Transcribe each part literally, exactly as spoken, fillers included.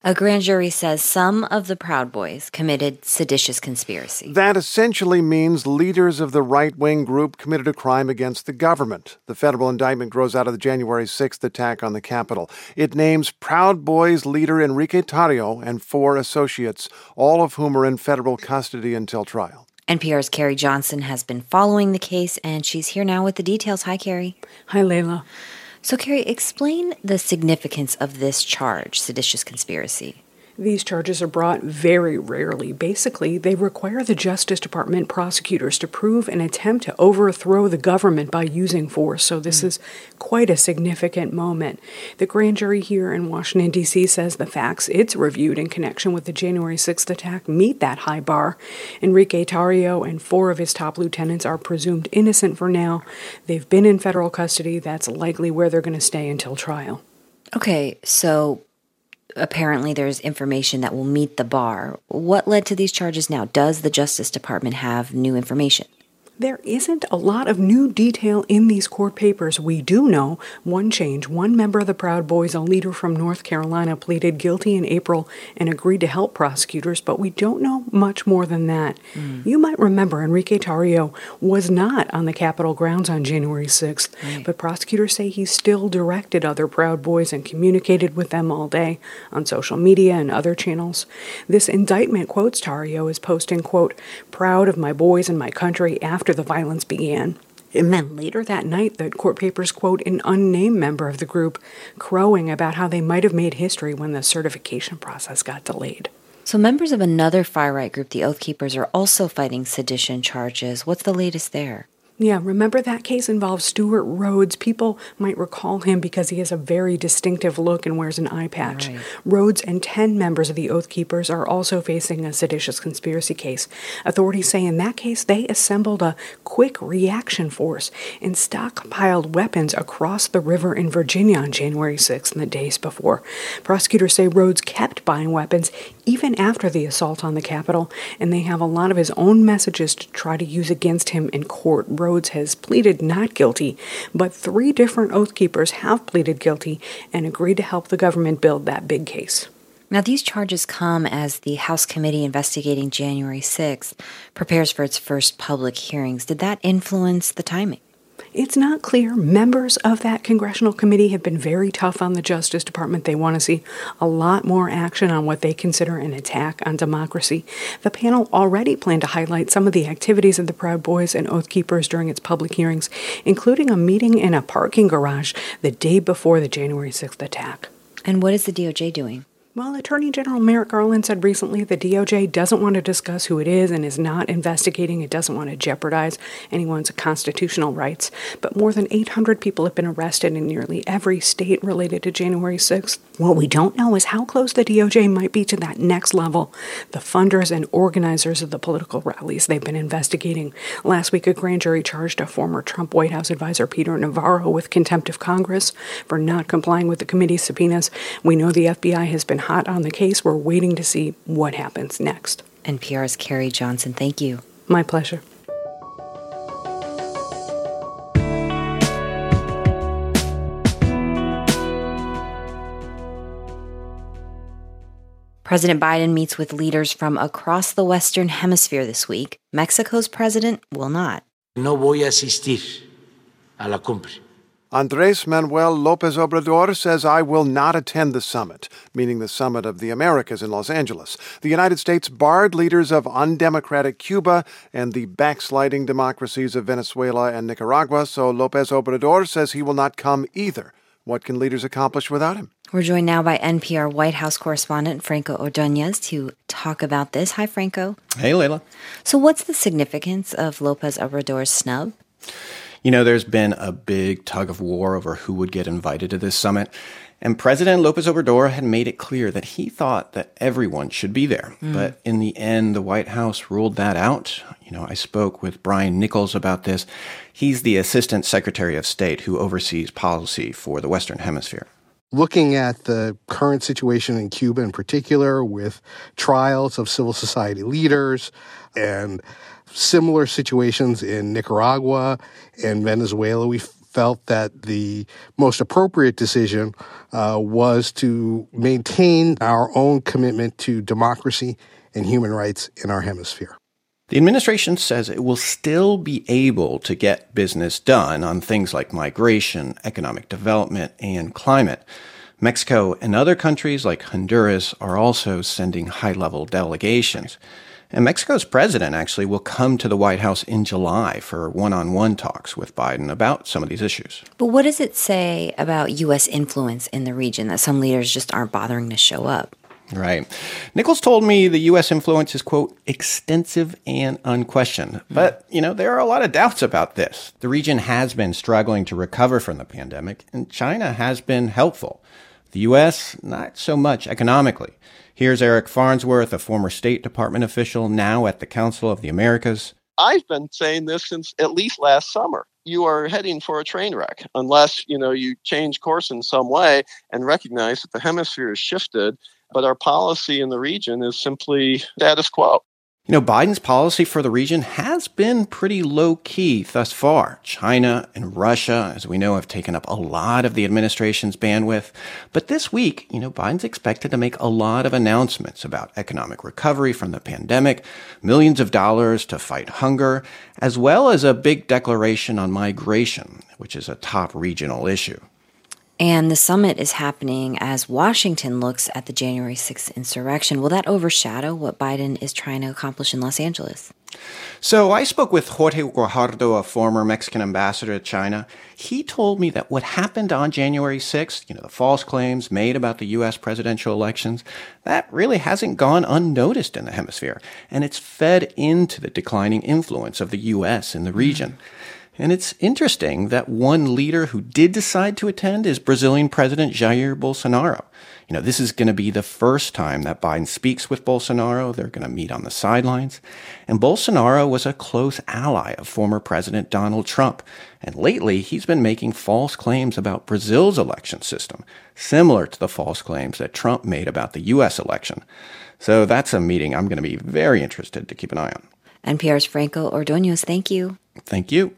A grand jury says some of the Proud Boys committed seditious conspiracy. That essentially means leaders of the right-wing group committed a crime against the government. The federal indictment grows out of the January sixth attack on the Capitol. It names Proud Boys leader Enrique Tarrio and four associates, all of whom are in federal custody until trial. N P R's Carrie Johnson has been following the case, and she's here now with the details. Hi, Carrie. Hi, Layla. So, Carrie, explain the significance of this charge, seditious conspiracy. These charges are brought very rarely. Basically, they require the Justice Department prosecutors to prove an attempt to overthrow the government by using force. So this mm. is quite a significant moment. The grand jury here in Washington, D C says the facts it's reviewed in connection with the January sixth attack meet that high bar. Enrique Tarrio and four of his top lieutenants are presumed innocent for now. They've been in federal custody. That's likely where they're going to stay until trial. Okay, so apparently there's information that will meet the bar. What led to these charges now? Does the Justice Department have new information? There isn't a lot of new detail in these court papers. We do know one change. One member of the Proud Boys, a leader from North Carolina, pleaded guilty in April and agreed to help prosecutors, but we don't know much more than that. Mm. You might remember Enrique Tarrio was not on the Capitol grounds on January sixth, right. But prosecutors say he still directed other Proud Boys and communicated with them all day on social media and other channels. This indictment quotes Tarrio as posting, quote, "proud of my boys and my country after After the violence began." And then later that night, the court papers quote an unnamed member of the group crowing about how they might have made history when the certification process got delayed. So members of another far-right group, the Oath Keepers, are also fighting sedition charges. What's the latest there? Yeah, remember that case involved Stewart Rhodes. People might recall him because he has a very distinctive look and wears an eye patch. Right. Rhodes and ten members of the Oath Keepers are also facing a seditious conspiracy case. Authorities say in that case, they assembled a quick reaction force and stockpiled weapons across the river in Virginia on January sixth and the days before. Prosecutors say Rhodes kept buying weapons even after the assault on the Capitol, and they have a lot of his own messages to try to use against him in court. Rhodes has pleaded not guilty, but three different Oath Keepers have pleaded guilty and agreed to help the government build that big case. Now, these charges come as the House committee investigating January sixth prepares for its first public hearings. Did that influence the timing? It's not clear. Members of that congressional committee have been very tough on the Justice Department. They want to see a lot more action on what they consider an attack on democracy. The panel already planned to highlight some of the activities of the Proud Boys and Oath Keepers during its public hearings, including a meeting in a parking garage the day before the January sixth attack. And what is the D O J doing? Well, Attorney General Merrick Garland said recently the D O J doesn't want to discuss who it is and is not investigating. It doesn't want to jeopardize anyone's constitutional rights. But more than eight hundred people have been arrested in nearly every state related to January sixth. What we don't know is how close the D O J might be to that next level, the funders and organizers of the political rallies they've been investigating. Last week, a grand jury charged a former Trump White House advisor, Peter Navarro, with contempt of Congress for not complying with the committee's subpoenas. We know the F B I has been hot on the case. We're waiting to see what happens next. N P R's Carrie Johnson, thank you. My pleasure. President Biden meets with leaders from across the Western Hemisphere this week. Mexico's president will not. No voy a asistir a la cumbre. Andrés Manuel López Obrador says, I will not attend the summit, meaning the Summit of the Americas in Los Angeles. The United States barred leaders of undemocratic Cuba and the backsliding democracies of Venezuela and Nicaragua, so López Obrador says he will not come either. What can leaders accomplish without him? We're joined now by N P R White House correspondent Franco Ordonez to talk about this. Hi, Franco. Hey, Layla. So what's the significance of López Obrador's snub? You know, there's been a big tug of war over who would get invited to this summit, and President López Obrador had made it clear that he thought that everyone should be there. Mm. But in the end, the White House ruled that out. You know, I spoke with Brian Nichols about this. He's the Assistant Secretary of State who oversees policy for the Western Hemisphere. Looking at the current situation in Cuba in particular, with trials of civil society leaders and similar situations in Nicaragua and Venezuela, we felt that the most appropriate decision uh, was to maintain our own commitment to democracy and human rights in our hemisphere. The administration says it will still be able to get business done on things like migration, economic development, and climate. Mexico and other countries like Honduras are also sending high-level delegations. And Mexico's president actually will come to the White House in July for one-on-one talks with Biden about some of these issues. But what does it say about U S influence in the region that some leaders just aren't bothering to show up? Right. Nichols told me the U S influence is, quote, extensive and unquestioned. But, you know, there are a lot of doubts about this. The region has been struggling to recover from the pandemic, and China has been helpful. The U S, not so much economically. Here's Eric Farnsworth, a former State Department official, now at the Council of the Americas. I've been saying this since at least last summer. You are heading for a train wreck unless, you know, you change course in some way and recognize that the hemisphere has shifted, but our policy in the region is simply status quo. You know, Biden's policy for the region has been pretty low-key thus far. China and Russia, as we know, have taken up a lot of the administration's bandwidth. But this week, you know, Biden's expected to make a lot of announcements about economic recovery from the pandemic, millions of dollars to fight hunger, as well as a big declaration on migration, which is a top regional issue. And the summit is happening as Washington looks at the January sixth insurrection. Will that overshadow what Biden is trying to accomplish in Los Angeles? So I spoke with Jorge Guajardo, a former Mexican ambassador to China. He told me that what happened on January sixth, you know, the false claims made about the U S presidential elections, that really hasn't gone unnoticed in the hemisphere. And it's fed into the declining influence of the U S in the region. Mm-hmm. And it's interesting that one leader who did decide to attend is Brazilian President Jair Bolsonaro. You know, this is going to be the first time that Biden speaks with Bolsonaro. They're going to meet on the sidelines. And Bolsonaro was a close ally of former President Donald Trump. And lately, he's been making false claims about Brazil's election system, similar to the false claims that Trump made about the U S election. So that's a meeting I'm going to be very interested to keep an eye on. N P R's Franco Ordonez, thank you. Thank you.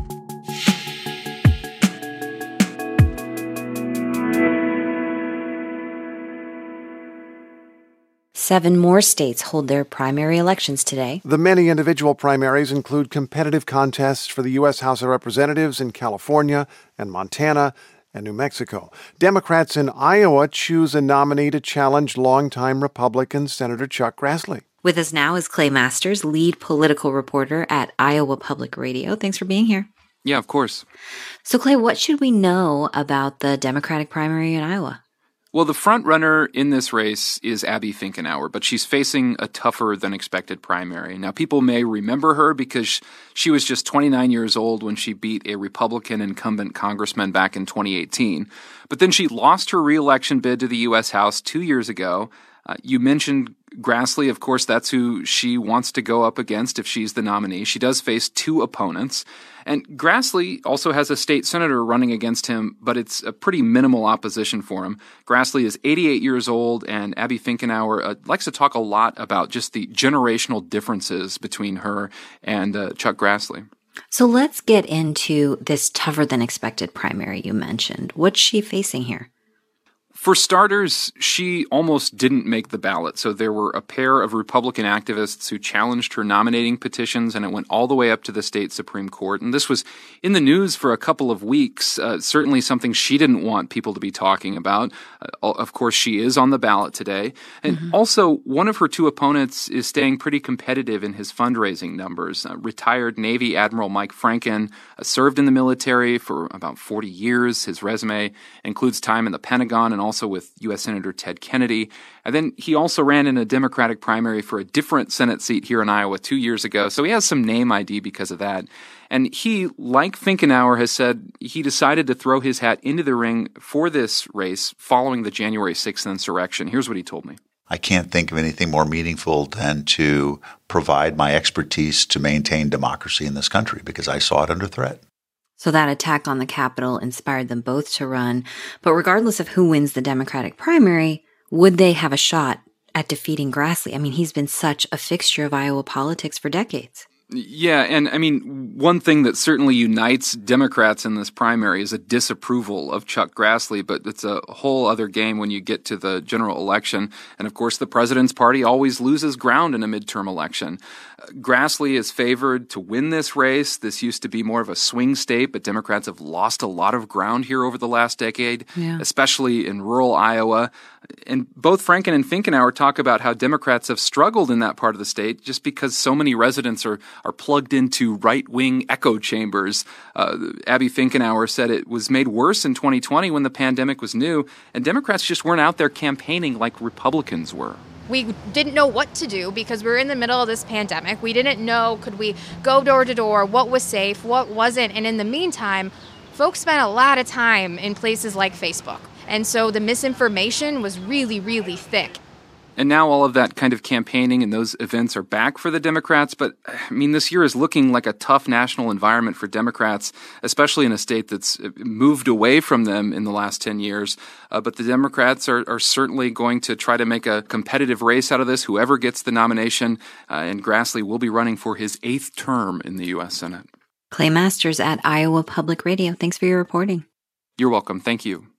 Seven more states hold their primary elections today. The many individual primaries include competitive contests for the U S House of Representatives in California and Montana and New Mexico. Democrats in Iowa choose a nominee to challenge longtime Republican Senator Chuck Grassley. With us now is Clay Masters, lead political reporter at Iowa Public Radio. Thanks for being here. Yeah, of course. So, Clay, what should we know about the Democratic primary in Iowa? Well, the front runner in this race is Abby Finkenauer, but she's facing a tougher than expected primary. Now, people may remember her because she was just twenty-nine years old when she beat a Republican incumbent congressman back in twenty eighteen. But then she lost her re-election bid to the U S House two years ago. Uh, you mentioned Grassley. Of course, that's who she wants to go up against if she's the nominee. She does face two opponents. And Grassley also has a state senator running against him, but it's a pretty minimal opposition for him. Grassley is eighty-eight years old, and Abby Finkenauer uh, likes to talk a lot about just the generational differences between her and uh, Chuck Grassley. So let's get into this tougher than expected primary you mentioned. What's she facing here? For starters, she almost didn't make the ballot. So there were a pair of Republican activists who challenged her nominating petitions, and it went all the way up to the state Supreme Court. And this was in the news for a couple of weeks, uh, certainly something she didn't want people to be talking about. Uh, of course, she is on the ballot today. And mm-hmm. also, one of her two opponents is staying pretty competitive in his fundraising numbers. Uh, retired Navy Admiral Mike Franken uh, served in the military for about forty years. His resume includes time in the Pentagon and also with U S Senator Ted Kennedy. And then he also ran in a Democratic primary for a different Senate seat here in Iowa two years ago. So he has some name I D because of that. And he, like Finkenauer, has said he decided to throw his hat into the ring for this race following the January sixth insurrection. Here's what he told me. I can't think of anything more meaningful than to provide my expertise to maintain democracy in this country because I saw it under threat. So that attack on the Capitol inspired them both to run. But regardless of who wins the Democratic primary, would they have a shot at defeating Grassley? I mean, he's been such a fixture of Iowa politics for decades. Yeah, and I mean, one thing that certainly unites Democrats in this primary is a disapproval of Chuck Grassley, but it's a whole other game when you get to the general election. And of course, the president's party always loses ground in a midterm election. Uh, Grassley is favored to win this race. This used to be more of a swing state, but Democrats have lost a lot of ground here over the last decade, yeah. especially in rural Iowa. And both Franken and Finkenauer talk about how Democrats have struggled in that part of the state just because so many residents are, are plugged into right-wing echo chambers. Uh, Abby Finkenauer said it was made worse in twenty twenty when the pandemic was new, and Democrats just weren't out there campaigning like Republicans were. We didn't know what to do because we were in the middle of this pandemic. We didn't know, could we go door to door, what was safe, what wasn't. And in the meantime, folks spent a lot of time in places like Facebook. And so the misinformation was really, really thick. And now all of that kind of campaigning and those events are back for the Democrats. But, I mean, this year is looking like a tough national environment for Democrats, especially in a state that's moved away from them in the last ten years. Uh, but the Democrats are, are certainly going to try to make a competitive race out of this, whoever gets the nomination. Uh, and Grassley will be running for his eighth term in the U S Senate. Clay Masters at Iowa Public Radio. Thanks for your reporting. You're welcome. Thank you.